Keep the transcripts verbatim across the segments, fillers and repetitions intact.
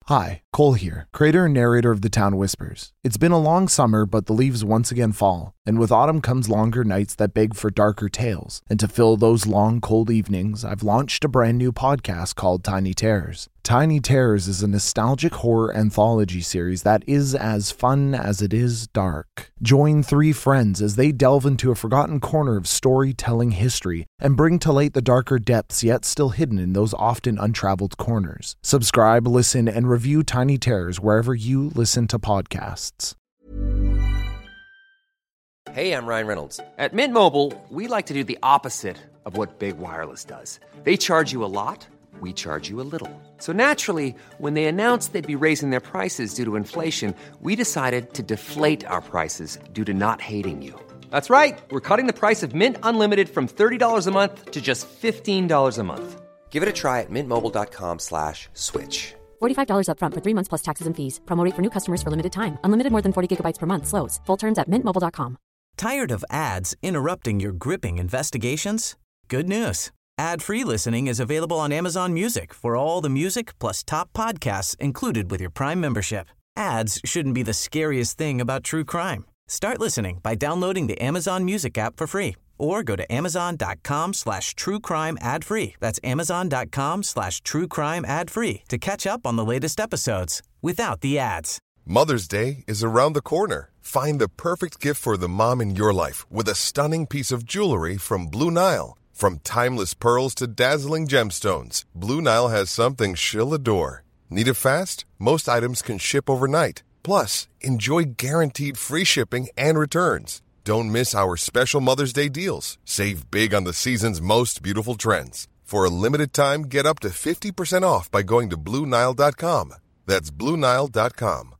Hi, Cole here, creator and narrator of The Town Whispers. It's been a long summer, but the leaves once again fall, and with autumn comes longer nights that beg for darker tales. And to fill those long, cold evenings, I've launched a brand new podcast called Tiny Terrors. Tiny Terrors is a nostalgic horror anthology series that is as fun as it is dark. Join three friends as they delve into a forgotten corner of storytelling history and bring to light the darker depths yet still hidden in those often untraveled corners. Subscribe, listen, and review Tiny Terrors wherever you listen to podcasts. Hey, I'm Ryan Reynolds. At Mint Mobile, we like to do the opposite of what Big Wireless does. They charge you a lot. We charge you a little. So naturally, when they announced they'd be raising their prices due to inflation, we decided to deflate our prices due to not hating you. That's right. We're cutting the price of Mint Unlimited from thirty dollars a month to just fifteen dollars a month. Give it a try at mintmobile.com slash switch. forty-five dollars up front for three months plus taxes and fees. Promo rate for new customers for limited time. Unlimited more than forty gigabytes per month. Slows full terms at mint mobile dot com. Tired of ads interrupting your gripping investigations? Good news. Ad-free listening is available on Amazon Music for all the music plus top podcasts included with your Prime membership. Ads shouldn't be the scariest thing about true crime. Start listening by downloading the Amazon Music app for free or go to amazon.com slash true crime ad free. That's amazon.com slash true crime ad free to catch up on the latest episodes without the ads. Mother's Day is around the corner. Find the perfect gift for the mom in your life with a stunning piece of jewelry from Blue Nile. From timeless pearls to dazzling gemstones, Blue Nile has something she'll adore. Need it fast? Most items can ship overnight. Plus, enjoy guaranteed free shipping and returns. Don't miss our special Mother's Day deals. Save big on the season's most beautiful trends. For a limited time, get up to fifty percent off by going to Blue Nile dot com. That's Blue Nile dot com.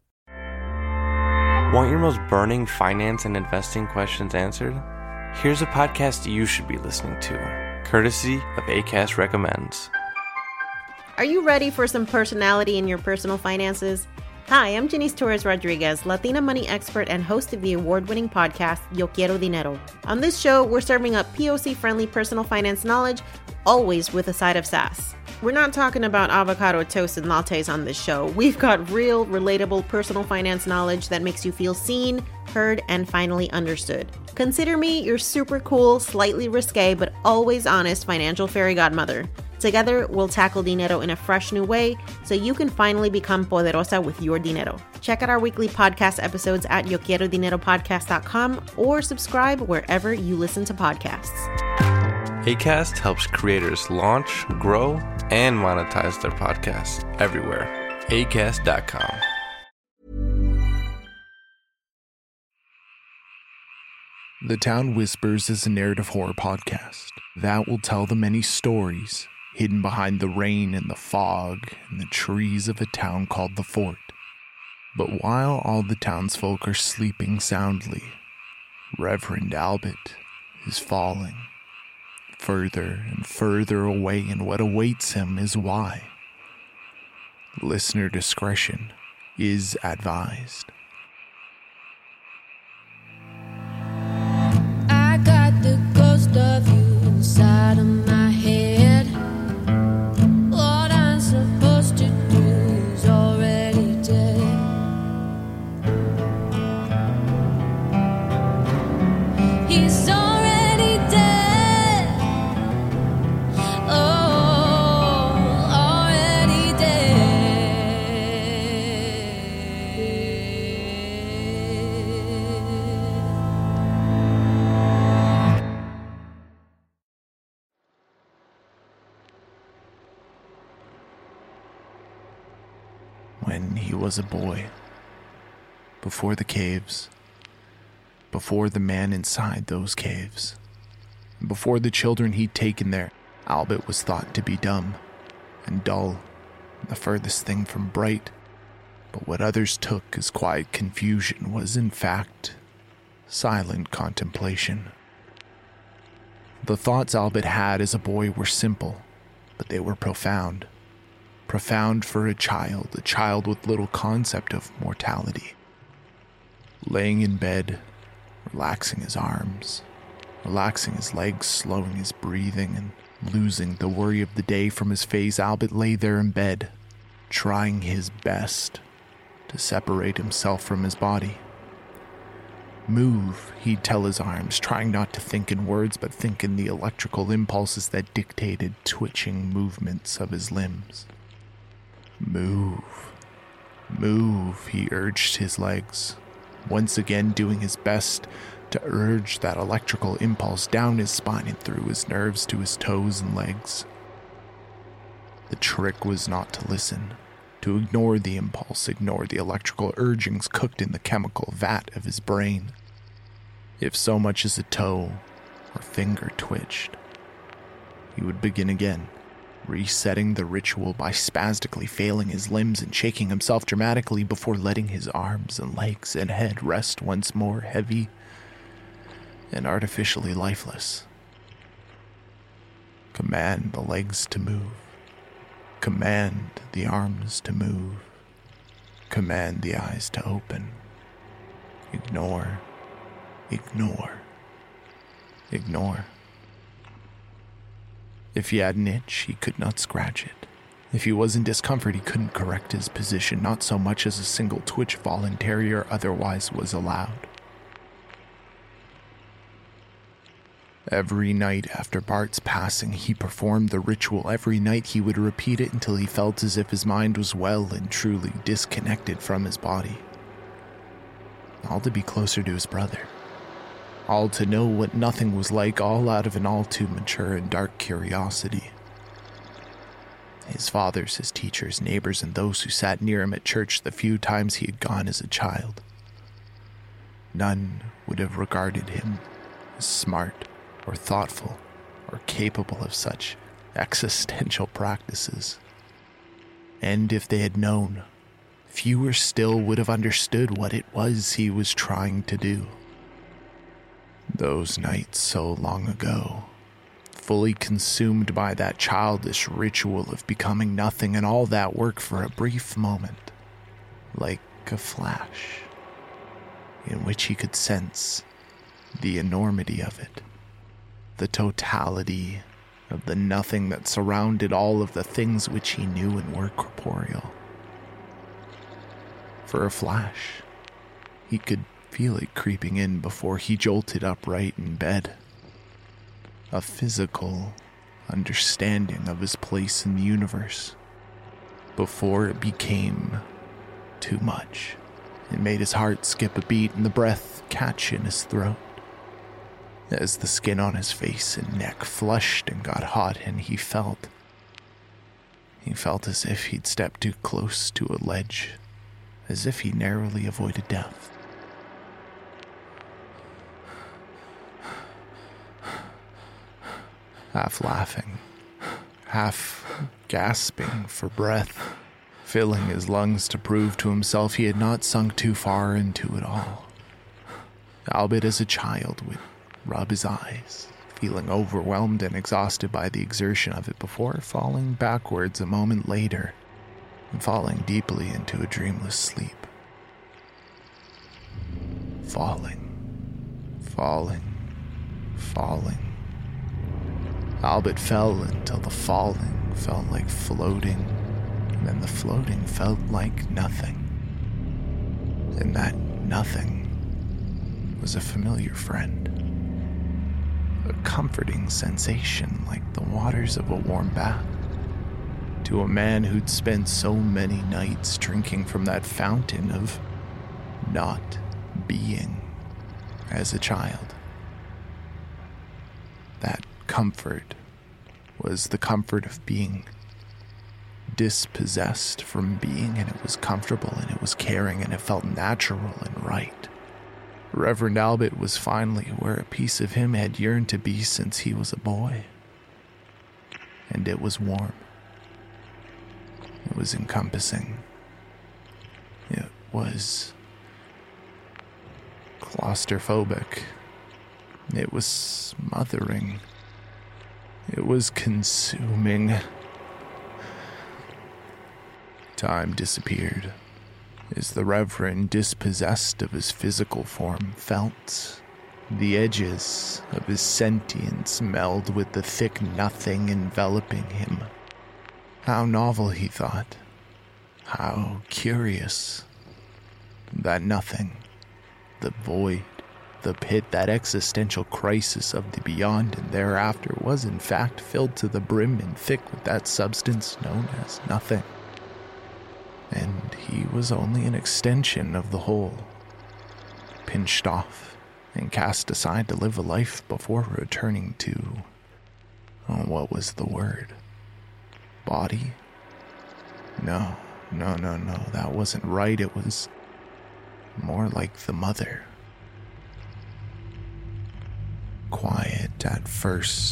Want your most burning finance and investing questions answered? Here's a podcast you should be listening to, courtesy of Acast Recommends. Are you ready for some personality in your personal finances? Hi, I'm Janice Torres Rodriguez, Latina money expert and host of the award-winning podcast, Yo Quiero Dinero. On this show, we're serving up P O C-friendly personal finance knowledge, always with a side of sass. We're not talking about avocado toast and lattes on this show. We've got real, relatable personal finance knowledge that makes you feel seen, heard, and finally understood. Consider me your super cool, slightly risque, but always honest financial fairy godmother. Together, we'll tackle dinero in a fresh new way so you can finally become poderosa with your dinero. Check out our weekly podcast episodes at yo quiero dinero podcast dot com or subscribe wherever you listen to podcasts. Acast helps creators launch, grow, and monetize their podcasts everywhere. acast dot com. The Town Whispers is a narrative horror podcast that will tell the many stories hidden behind the rain and the fog and the trees of a town called the Fort. But while all the townsfolk are sleeping soundly, Reverend Albert is falling further and further away, and what awaits him is why. Listener discretion is advised. I got the ghost of you inside of my head. What I'm supposed to do is already dead. He's already dead. Oh, already dead. When he was a boy, before the caves, before the man inside those caves, and before the children he'd taken there, Albert was thought to be dumb and dull, and the furthest thing from bright. But what others took as quiet confusion was, in fact, silent contemplation. The thoughts Albert had as a boy were simple, but they were profound. Profound for a child, a child with little concept of mortality. Laying in bed, relaxing his arms, relaxing his legs, slowing his breathing, and losing the worry of the day from his face, Albert lay there in bed, trying his best to separate himself from his body. Move, he'd tell his arms, trying not to think in words but think in the electrical impulses that dictated twitching movements of his limbs. Move, move, he urged his legs, once again doing his best to urge that electrical impulse down his spine and through his nerves to his toes and legs. The trick was not to listen, to ignore the impulse, ignore the electrical urgings cooked in the chemical vat of his brain. If so much as a toe or finger twitched, he would begin again, resetting the ritual by spastically failing his limbs and shaking himself dramatically before letting his arms and legs and head rest once more heavy and artificially lifeless. Command the legs to move. Command the arms to move. Command the eyes to open. Ignore. Ignore. Ignore. If he had an itch, he could not scratch it. If he was in discomfort, he couldn't correct his position. Not so much as a single twitch, voluntary or otherwise, was allowed. Every night after Bart's passing, he performed the ritual. Every night he would repeat it until he felt as if his mind was well and truly disconnected from his body. All to be closer to his brother. All to know what nothing was like, all out of an all too mature and dark curiosity. His fathers, his teachers, neighbors, and those who sat near him at church the few times he had gone as a child. None would have regarded him as smart or thoughtful, or capable of such existential practices. And if they had known, fewer still would have understood what it was he was trying to do. Those nights so long ago, fully consumed by that childish ritual of becoming nothing and all that work for a brief moment, like a flash, in which he could sense the enormity of it. The totality of the nothing that surrounded all of the things which he knew and were corporeal. For a flash, he could feel it creeping in before he jolted upright in bed. A physical understanding of his place in the universe, before it became too much. It made his heart skip a beat and the breath catch in his throat. As the skin on his face and neck flushed and got hot, and he felt, he felt as if he'd stepped too close to a ledge, as if he narrowly avoided death. Half laughing, half gasping for breath, filling his lungs to prove to himself he had not sunk too far into it all. Albeit as a child would rub his eyes, feeling overwhelmed and exhausted by the exertion of it before falling backwards a moment later and falling deeply into a dreamless sleep. Falling, falling, falling. Albert fell until the falling felt like floating, and then the floating felt like nothing. And that nothing was a familiar friend. A comforting sensation like the waters of a warm bath. To a man who'd spent so many nights drinking from that fountain of not being as a child. That comfort was the comfort of being dispossessed from being, and it was comfortable and it was caring and it felt natural and right. Reverend Albert was finally where a piece of him had yearned to be since he was a boy. And it was warm. It was encompassing. It was claustrophobic. It was smothering. It was consuming. Time disappeared as the Reverend, dispossessed of his physical form, felt the edges of his sentience meld with the thick nothing enveloping him. How novel, he thought. How curious that nothing, the void, the pit, that existential crisis of the beyond and thereafter was in fact filled to the brim and thick with that substance known as nothing. And he was only an extension of the whole, pinched off and cast aside to live a life before returning to, oh, what was the word? Body? No, no, no, no, that wasn't right. It was more like the mother. Quiet at first,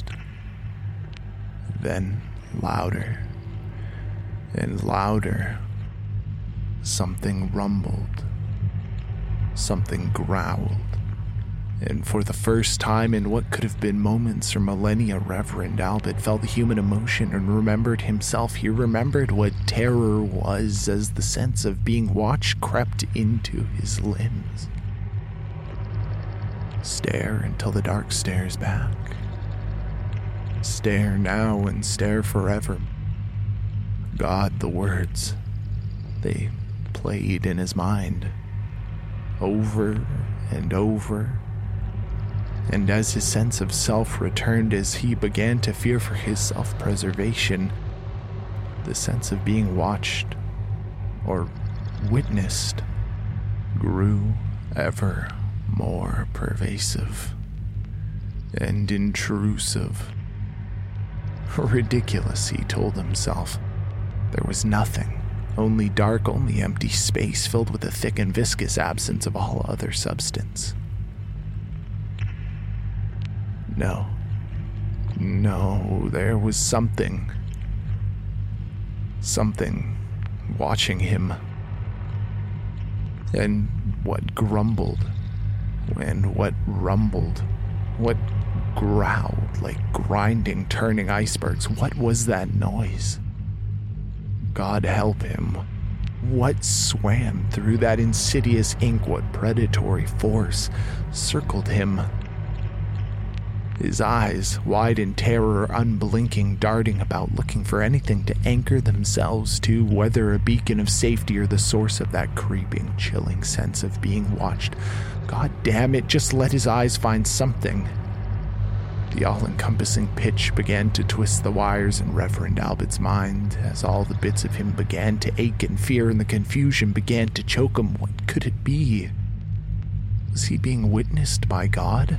then louder and louder. Something rumbled, something growled, and for the first time in what could have been moments or millennia, Reverend Albert felt human emotion and remembered himself. He remembered what terror was as the sense of being watched crept into his limbs. Stare until the dark stares back. Stare now and stare forever. God, the words, they played in his mind, over and over. And as his sense of self returned, as he began to fear for his self-preservation, the sense of being watched or witnessed grew ever more pervasive and intrusive. Ridiculous, he told himself. There was nothing, only dark, only empty space filled with a thick and viscous absence of all other substance. No, no, there was something, something watching him. And what grumbled, and what rumbled, what growled like grinding, turning icebergs. What was that noise? God help him. What swam through that insidious ink? What predatory force circled him? His eyes, wide in terror, unblinking, darting about, looking for anything to anchor themselves to, whether a beacon of safety or the source of that creeping, chilling sense of being watched. God damn it, just let his eyes find something. The all-encompassing pitch began to twist the wires in Reverend Albert's mind, as all the bits of him began to ache in fear, and the confusion began to choke him. What could it be? Was he being witnessed by God?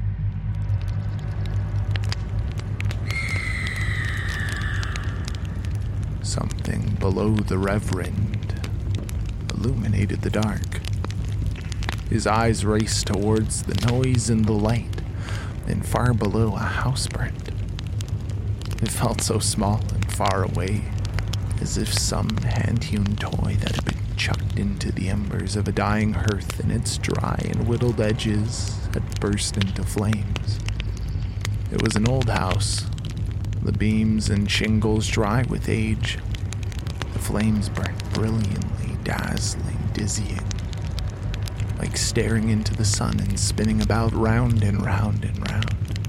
Something below the Reverend illuminated the dark. His eyes raced towards the noise and the light, and far below a house burned. It felt so small and far away, as if some hand-hewn toy that had been chucked into the embers of a dying hearth and its dry and whittled edges had burst into flames. It was an old house, the beams and shingles dry with age. The flames burnt brilliantly, dazzling, dizzying, like staring into the sun and spinning about round and round and round.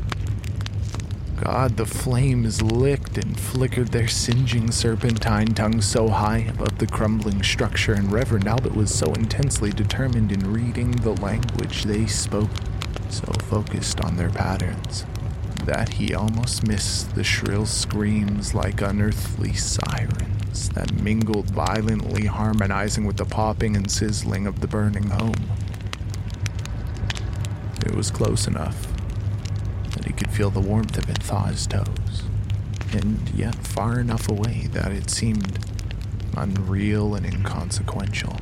God, the flames licked and flickered their singeing serpentine tongues so high above the crumbling structure, and Reverend Albert was so intensely determined in reading the language they spoke, so focused on their patterns, that he almost missed the shrill screams like unearthly sirens that mingled violently, harmonizing with the popping and sizzling of the burning home. It was close enough that he could feel the warmth of it thaw his toes, and yet far enough away that it seemed unreal and inconsequential.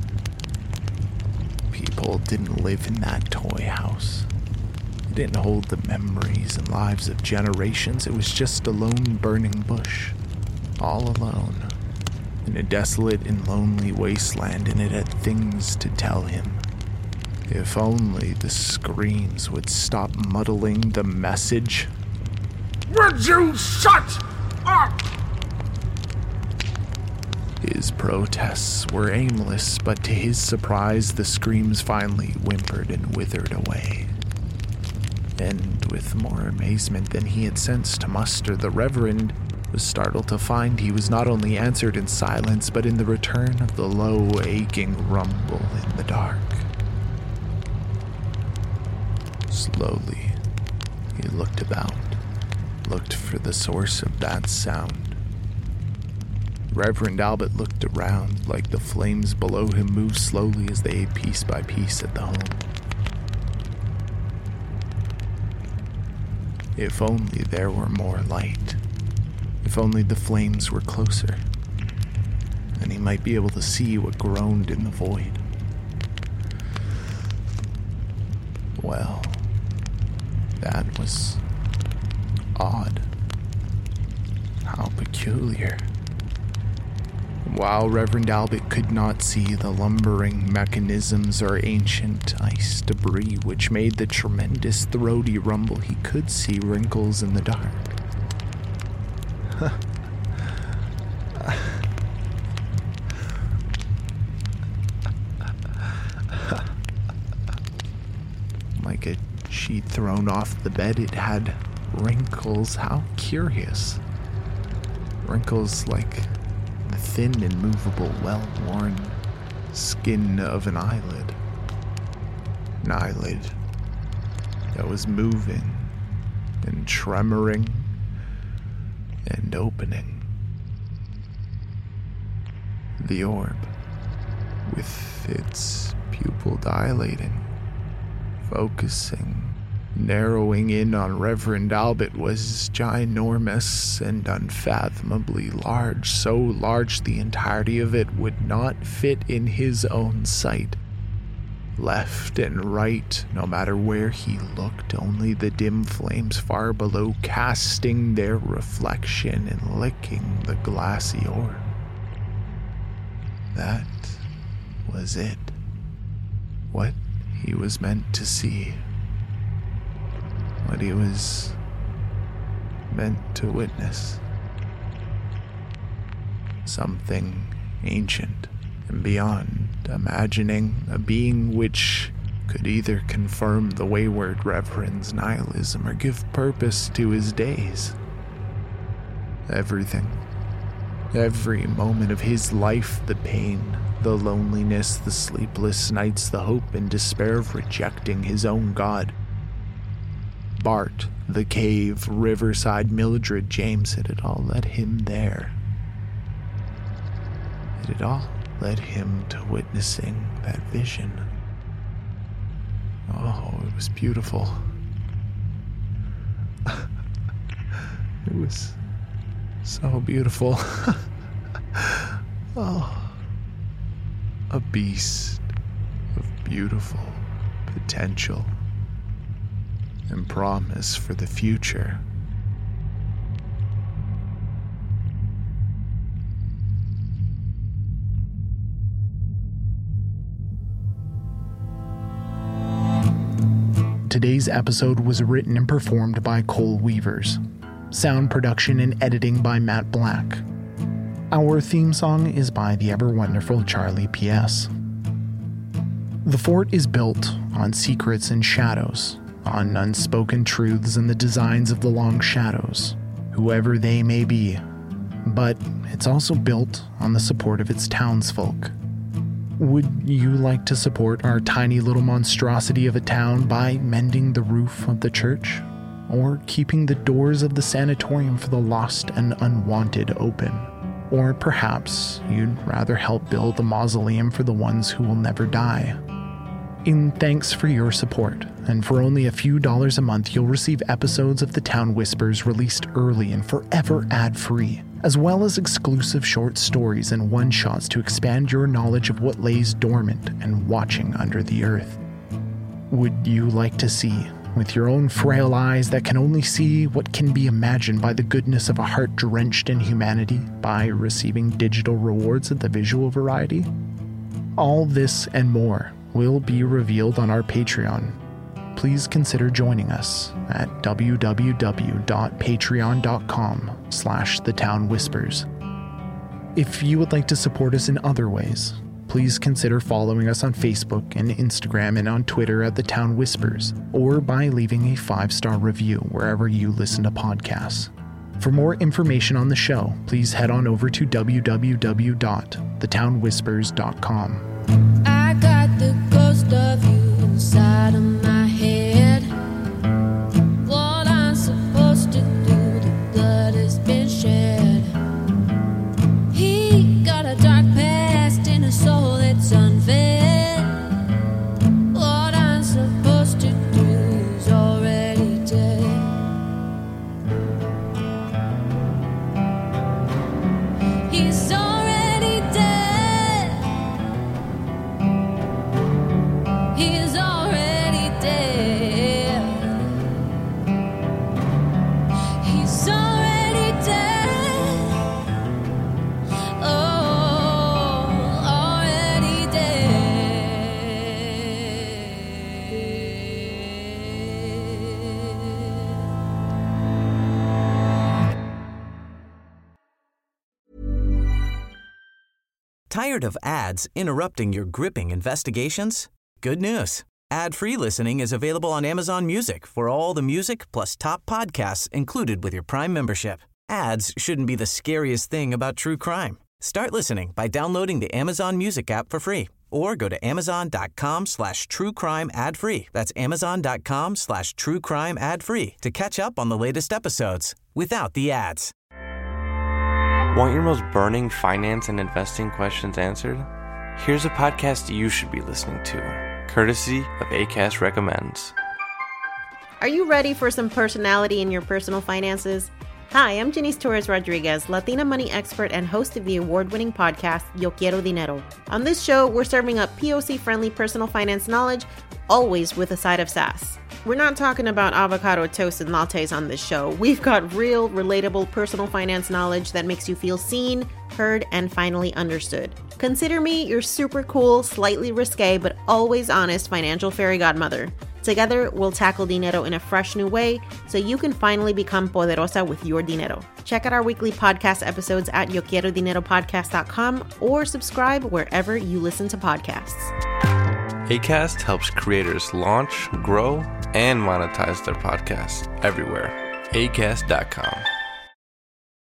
People didn't live in that toy house. It didn't hold the memories and lives of generations. It was just a lone burning bush, all alone, in a desolate and lonely wasteland, and it had things to tell him. If only the screams would stop muddling the message. Would you shut up? His protests were aimless, but to his surprise, the screams finally whimpered and withered away. And with more amazement than he had sensed to muster, the Reverend was startled to find he was not only answered in silence, but in the return of the low, aching rumble in the dark. Slowly, he looked about, looked for the source of that sound. Reverend Albert looked around like the flames below him moved slowly as they ate piece by piece at the home. If only there were more light. If only the flames were closer, then he might be able to see what groaned in the void. Well, that was odd. How peculiar. While Reverend Albert could not see the lumbering mechanisms or ancient ice debris which made the tremendous throaty rumble, he could see wrinkles in the dark. Like a sheet thrown off the bed, it had wrinkles. How curious. Wrinkles like the thin and movable, well-worn skin of an eyelid. An eyelid that was moving and tremoring and opening. The orb, with its pupil dilating, focusing, narrowing in on Reverend Albert, was ginormous and unfathomably large, so large the entirety of it would not fit in his own sight. Left and right, no matter where he looked, only the dim flames far below casting their reflection and licking the glassy orb. That was it. What he was meant to see. What he was meant to witness. Something ancient and beyond imagining, a being which could either confirm the wayward Reverend's nihilism or give purpose to his days. Everything, every moment of his life, the pain, the loneliness, the sleepless nights, the hope and despair of rejecting his own God. Bart, the cave, Riverside, Mildred, James, it had all led him there. It had all led him to witnessing that vision. Oh, it was beautiful. It was so beautiful. Oh, a beast of beautiful potential and promise for the future. Today's episode was written and performed by Cole Weavers. Sound production and editing by Matt Black. Our theme song is by the ever-wonderful Charlie P S. The fort is built on secrets and shadows, on unspoken truths and the designs of the long shadows, whoever they may be. But it's also built on the support of its townsfolk. Would you like to support our tiny little monstrosity of a town by mending the roof of the church? Or keeping the doors of the sanatorium for the lost and unwanted open? Or perhaps you'd rather help build a mausoleum for the ones who will never die? In thanks for your support, and for only a few dollars a month, you'll receive episodes of The Town Whispers released early and forever ad-free, as well as exclusive short stories and one-shots to expand your knowledge of what lays dormant and watching under the earth. Would you like to see, with your own frail eyes that can only see what can be imagined by the goodness of a heart drenched in humanity, by receiving digital rewards of the visual variety? All this and more will be revealed on our Patreon. Please consider joining us at www.patreon.com slash the town whispers. If you would like to support us in other ways, please consider following us on Facebook and Instagram and on Twitter at The Town Whispers, or by leaving a five-star review wherever you listen to podcasts. For more information on the show, please head on over to w w w dot the town whispers dot com. I got the ghost of you inside of my head. What I'm supposed to do, the blood has been shed. He got a dark past and a soul that's unfed. What I'm supposed to do is already dead. He's already dead. He's already dead. He's already dead. Oh, already dead. Tired of ads interrupting your gripping investigations? Good news. Ad-free listening is available on Amazon Music for all the music plus top podcasts included with your Prime membership. Ads shouldn't be the scariest thing about true crime. Start listening by downloading the Amazon Music app for free or go to amazon.com slash true crime ad free. That's amazon.com slash true crime ad free to catch up on the latest episodes without the ads. Want your most burning finance and investing questions answered? Here's a podcast you should be listening to, courtesy of Acast Recommends. Are you ready for some personality in your personal finances? Hi, I'm Janice Torres Rodriguez, Latina money expert and host of the award-winning podcast, Yo Quiero Dinero. On this show, we're serving up P O C-friendly personal finance knowledge, always with a side of sass. We're not talking about avocado toast and lattes on this show. We've got real, relatable personal finance knowledge that makes you feel seen, heard, and finally understood. Consider me your super cool, slightly risque, but always honest financial fairy godmother. Together, we'll tackle dinero in a fresh new way so you can finally become poderosa with your dinero. Check out our weekly podcast episodes at yo quiero dinero podcast dot com or subscribe wherever you listen to podcasts. Acast helps creators launch, grow, and monetize their podcasts everywhere. acast dot com.